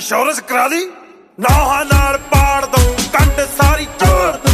Insurance ਕਰਾ ਲਈ, ਨੌਹਾਂ ਨਾਲ ਪਾੜ ਦਊਂ ਕੰਡ ਸਾਰੀ ਝੋੜ।